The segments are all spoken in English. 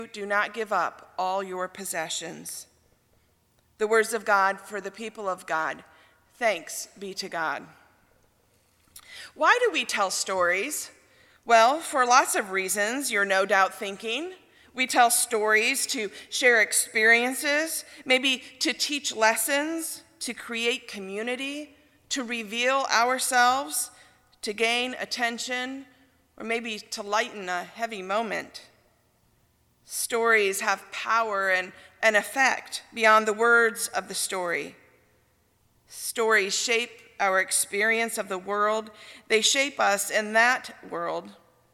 do not give up all your possessions. The words of God for the people of God. Thanks be to God. Why do we tell stories? Well, for lots of reasons, you're no doubt thinking. We tell stories to share experiences, maybe to teach lessons, to create community, to reveal ourselves, to gain attention, or maybe to lighten a heavy moment. Stories have power and an effect beyond the words of the story. Stories shape our experience of the world. They shape us in that world.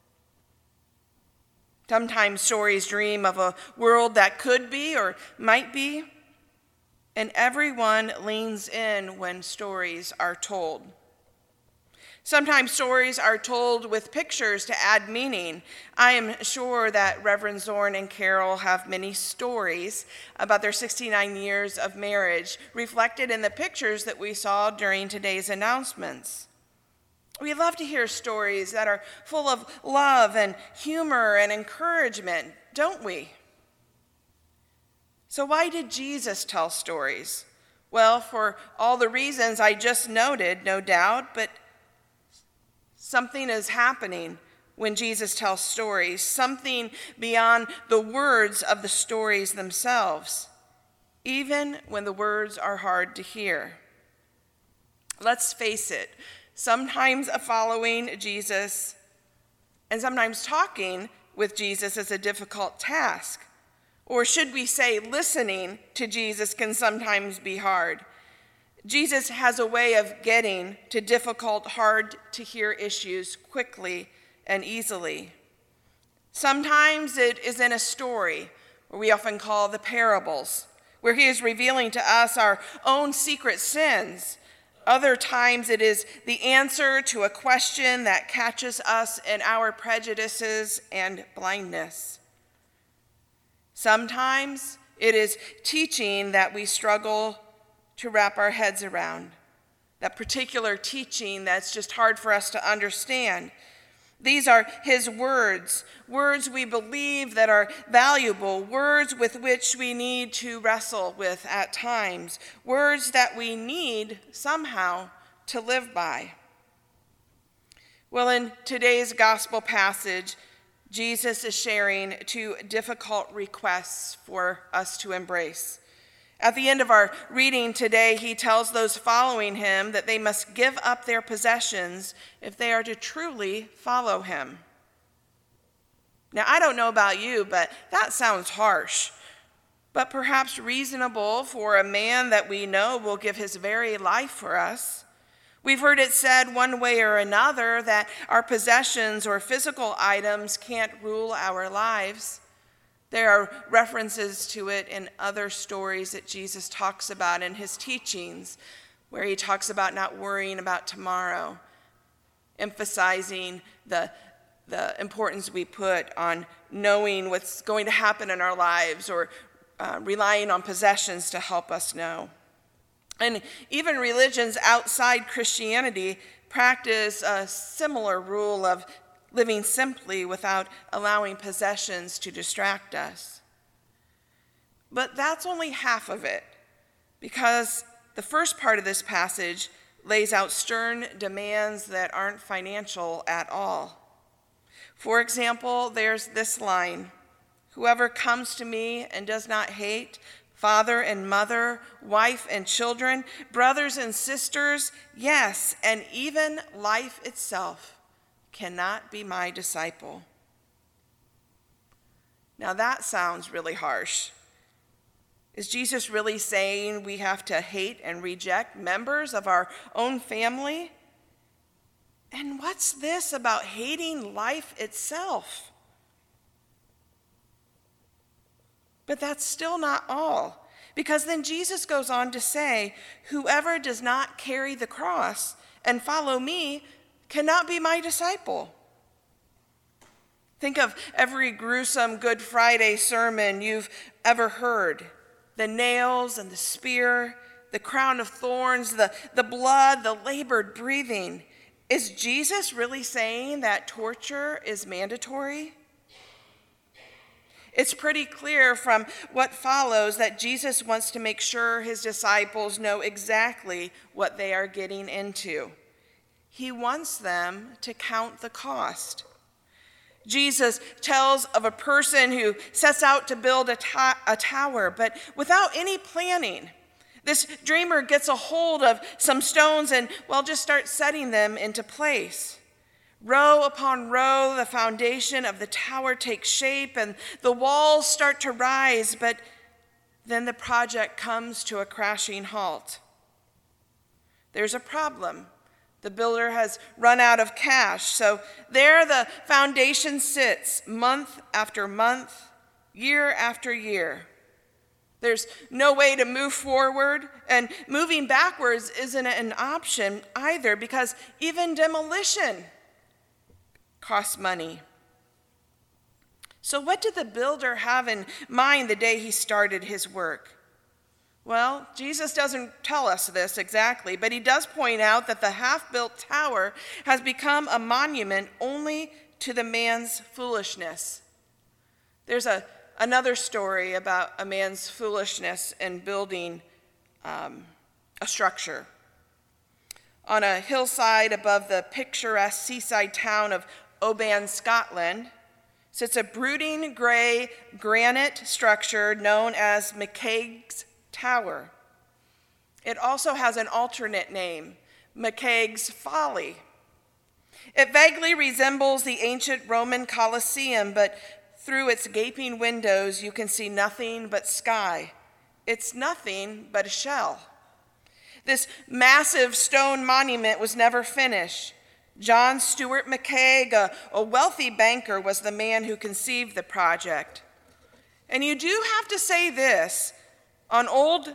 Sometimes stories dream of a world that could be or might be, and everyone leans in when stories are told. Sometimes stories are told with pictures to add meaning. I am sure that Reverend Zorn and Carol have many stories about their 69 years of marriage reflected in the pictures that we saw during today's announcements. We love to hear stories that are full of love and humor and encouragement, don't we? So why did Jesus tell stories? Well, for all the reasons I just noted, no doubt, but something is happening when Jesus tells stories, something beyond the words of the stories themselves, even when the words are hard to hear. Let's face it, sometimes following Jesus and sometimes talking with Jesus is a difficult task. Or should we say, listening to Jesus can sometimes be hard. Jesus has a way of getting to difficult, hard-to-hear issues quickly and easily. Sometimes it is in a story, or we often call the parables, where he is revealing to us our own secret sins. Other times it is the answer to a question that catches us in our prejudices and blindness. Sometimes it is teaching that we struggle to wrap our heads around, that particular teaching that's just hard for us to understand. These are his words, words we believe that are valuable, words with which we need to wrestle with at times, words that we need somehow to live by. Well, in today's gospel passage, Jesus is sharing two difficult requests for us to embrace. At the end of our reading today, he tells those following him that they must give up their possessions if they are to truly follow him. Now, I don't know about you, but that sounds harsh, but perhaps reasonable for a man that we know will give his very life for us. We've heard it said one way or another that our possessions or physical items can't rule our lives. There are references to it in other stories that Jesus talks about in his teachings, where he talks about not worrying about tomorrow, emphasizing the importance we put on knowing what's going to happen in our lives, or relying on possessions to help us know. And even religions outside Christianity practice a similar rule of living simply without allowing possessions to distract us. But that's only half of it, because the first part of this passage lays out stern demands that aren't financial at all. For example, there's this line, "Whoever comes to me and does not hate father and mother, wife and children, brothers and sisters, yes, and even life itself, cannot be my disciple." Now that sounds really harsh. Is Jesus really saying we have to hate and reject members of our own family? And what's this about hating life itself? But that's still not all, because then Jesus goes on to say, "Whoever does not carry the cross and follow me cannot be my disciple." Think of every gruesome Good Friday sermon you've ever heard. The nails and the spear, the crown of thorns, the blood, the labored breathing. Is Jesus really saying that torture is mandatory? It's pretty clear from what follows that Jesus wants to make sure his disciples know exactly what they are getting into. He wants them to count the cost. Jesus tells of a person who sets out to build a tower, but without any planning. This dreamer gets a hold of some stones and, just starts setting them into place. Row upon row, the foundation of the tower takes shape and the walls start to rise, but then the project comes to a crashing halt. There's a problem. The builder has run out of cash, so there the foundation sits month after month, year after year. There's no way to move forward, and moving backwards isn't an option either, because even demolition costs money. So what did the builder have in mind the day he started his work? Well, Jesus doesn't tell us this exactly, but he does point out that the half-built tower has become a monument only to the man's foolishness. There's another story about a man's foolishness in building a structure. On a hillside above the picturesque seaside town of Oban, Scotland, sits a brooding gray granite structure known as McCaig's Tower. It also has an alternate name, McCaig's Folly. It vaguely resembles the ancient Roman Colosseum, but through its gaping windows you can see nothing but sky. It's nothing but a shell. This massive stone monument was never finished. John Stuart McCaig, a wealthy banker, was the man who conceived the project. And you do have to say this, on old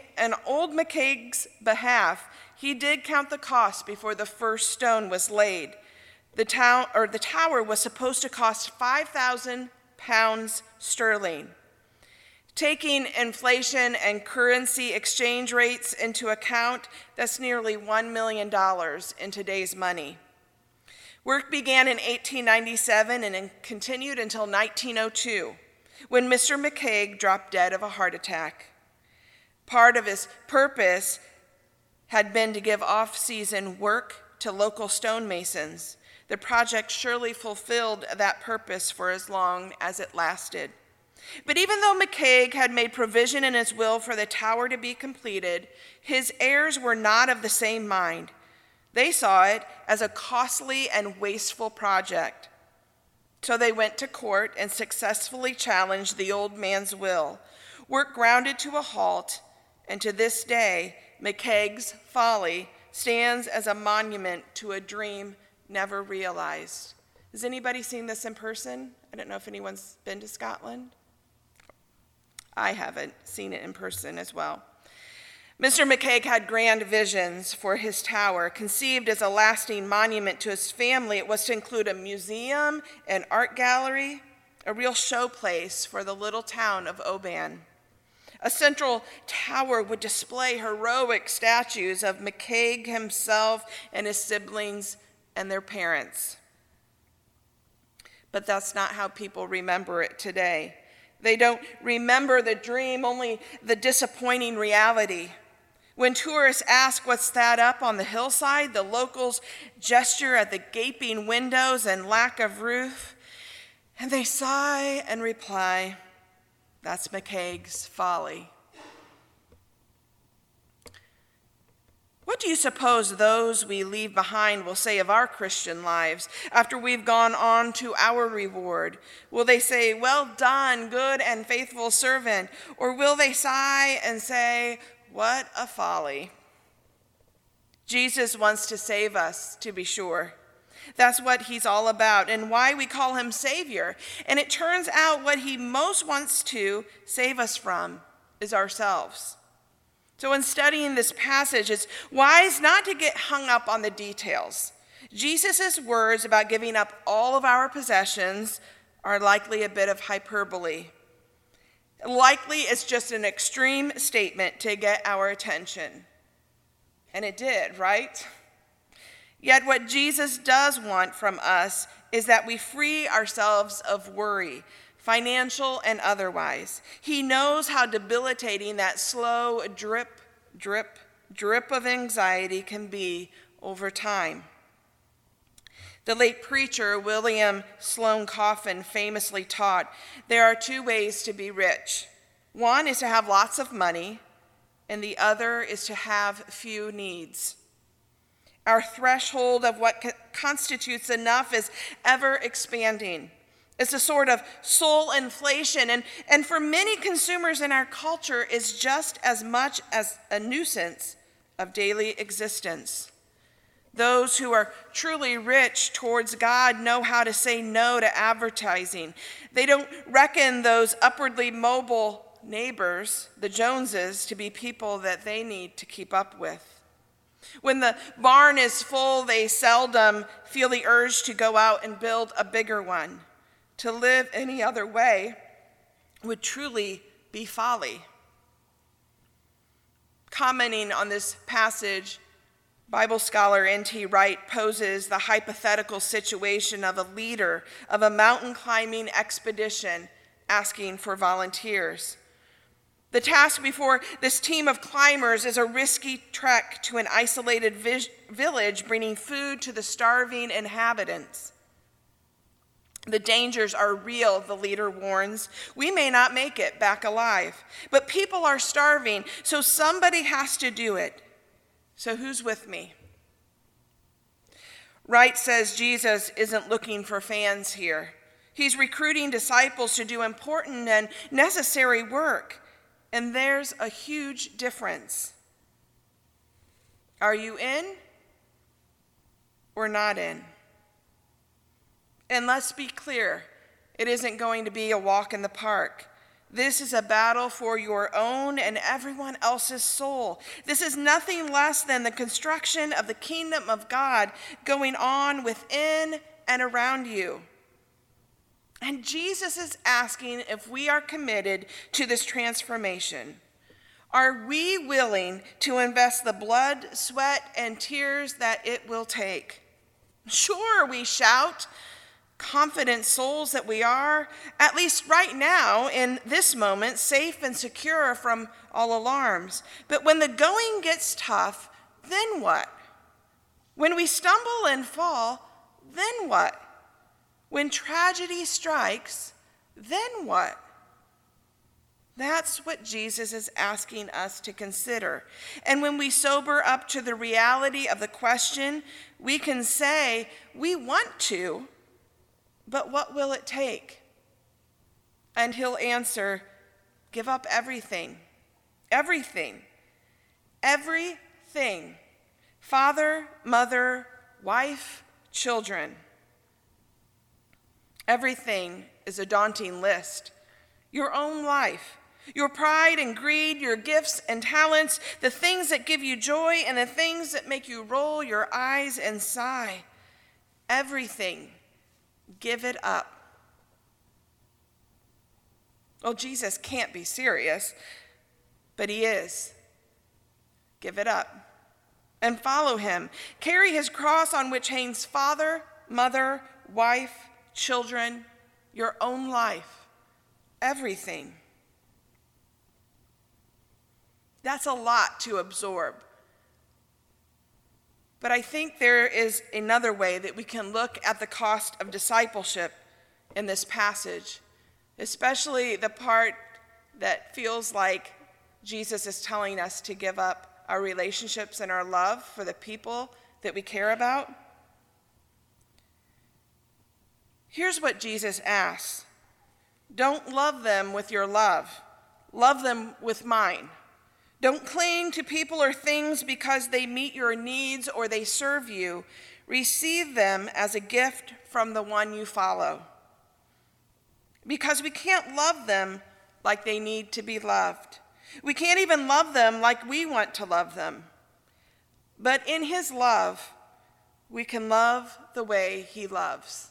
McCaig's behalf, he did count the cost before the first stone was laid. The tower was supposed to cost 5,000 pounds sterling. Taking inflation and currency exchange rates into account, that's nearly $1 million in today's money. Work began in 1897 and continued until 1902, when Mr. McCaig dropped dead of a heart attack. Part of his purpose had been to give off-season work to local stonemasons. The project surely fulfilled that purpose for as long as it lasted. But even though McCaig had made provision in his will for the tower to be completed, his heirs were not of the same mind. They saw it as a costly and wasteful project. So they went to court and successfully challenged the old man's will. Work grounded to a halt, and to this day, McCaig's Folly stands as a monument to a dream never realized. Has anybody seen this in person? I don't know if anyone's been to Scotland. I haven't seen it in person as well. Mr. McCaig had grand visions for his tower. Conceived as a lasting monument to his family, it was to include a museum, an art gallery, a real showplace for the little town of Oban. A central tower would display heroic statues of McCaig himself and his siblings and their parents. But that's not how people remember it today. They don't remember the dream, only the disappointing reality. When tourists ask what's that up on the hillside, the locals gesture at the gaping windows and lack of roof, and they sigh and reply, "That's McCaig's Folly." What do you suppose those we leave behind will say of our Christian lives after we've gone on to our reward? Will they say, "Well done, good and faithful servant," or will they sigh and say, "What a folly"? Jesus wants to save us, to be sure. That's what he's all about and why we call him Savior. And it turns out what he most wants to save us from is ourselves. So in studying this passage, it's wise not to get hung up on the details. Jesus' words about giving up all of our possessions are likely a bit of hyperbole. Likely it's just an extreme statement to get our attention. And it did, right? Yet what Jesus does want from us is that we free ourselves of worry, financial and otherwise. He knows how debilitating that slow drip, drip, drip of anxiety can be over time. The late preacher William Sloane Coffin famously taught, there are two ways to be rich. One is to have lots of money, and the other is to have few needs. Our threshold of what constitutes enough is ever expanding. It's a sort of soul inflation, and for many consumers in our culture is just as much as a nuisance of daily existence. Those who are truly rich towards God know how to say no to advertising. They don't reckon those upwardly mobile neighbors, the Joneses, to be people that they need to keep up with. When the barn is full, they seldom feel the urge to go out and build a bigger one. To live any other way would truly be folly. Commenting on this passage, Bible scholar N.T. Wright poses the hypothetical situation of a leader of a mountain climbing expedition asking for volunteers. The task before this team of climbers is a risky trek to an isolated village bringing food to the starving inhabitants. The dangers are real, the leader warns. We may not make it back alive, but people are starving, so somebody has to do it. So who's with me? Wright says Jesus isn't looking for fans here. He's recruiting disciples to do important and necessary work, and there's a huge difference. Are you in or not in? And let's be clear, it isn't going to be a walk in the park. This is a battle for your own and everyone else's soul. This is nothing less than the construction of the kingdom of God going on within and around you. And Jesus is asking if we are committed to this transformation. Are we willing to invest the blood, sweat, and tears that it will take? Sure, we shout, confident souls that we are, at least right now, in this moment, safe and secure from all alarms. But when the going gets tough, then what? When we stumble and fall, then what? When tragedy strikes, then what? That's what Jesus is asking us to consider. And when we sober up to the reality of the question, we can say, we want to, but what will it take? And he'll answer, give up everything. Everything. Everything. Father, mother, wife, children. Everything is a daunting list. Your own life, your pride and greed, your gifts and talents, the things that give you joy and the things that make you roll your eyes and sigh. Everything. Give it up. Well, Jesus can't be serious, but he is. Give it up and follow him. Carry his cross on which hangs father, mother, wife, children, your own life, everything. That's a lot to absorb. But I think there is another way that we can look at the cost of discipleship in this passage, especially the part that feels like Jesus is telling us to give up our relationships and our love for the people that we care about. Here's what Jesus asks. Don't love them with your love. Love them with mine. Don't cling to people or things because they meet your needs or they serve you. Receive them as a gift from the one you follow. Because we can't love them like they need to be loved. We can't even love them like we want to love them. But in his love, we can love the way he loves.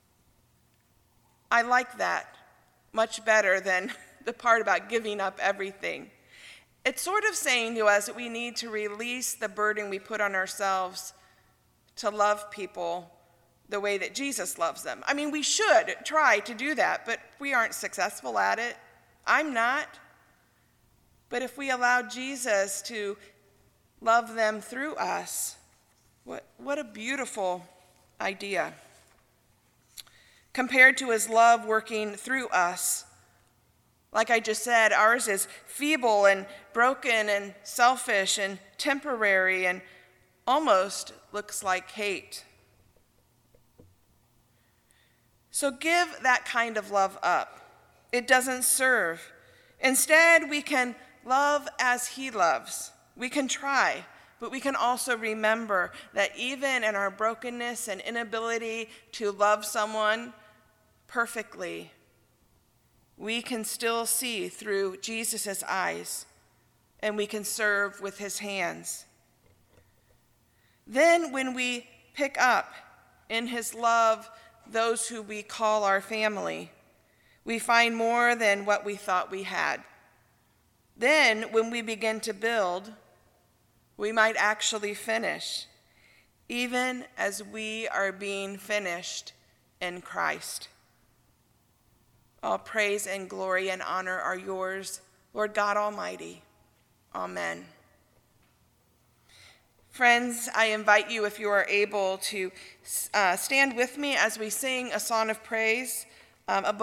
I like that much better than the part about giving up everything. It's sort of saying to us that we need to release the burden we put on ourselves to love people the way that Jesus loves them. I mean, we should try to do that, but we aren't successful at it. I'm not. But if we allow Jesus to love them through us, what a beautiful idea. Compared to his love working through us, like I just said, ours is feeble and broken and selfish and temporary and almost looks like hate. So give that kind of love up. It doesn't serve. Instead, we can love as he loves. We can try, but we can also remember that even in our brokenness and inability to love someone perfectly, we can still see through Jesus' eyes, and we can serve with his hands. Then when we pick up in his love those who we call our family, we find more than what we thought we had. Then when we begin to build, we might actually finish, even as we are being finished in Christ. All praise and glory and honor are yours, Lord God Almighty. Amen. Friends, I invite you, if you are able, to stand with me as we sing a song of praise.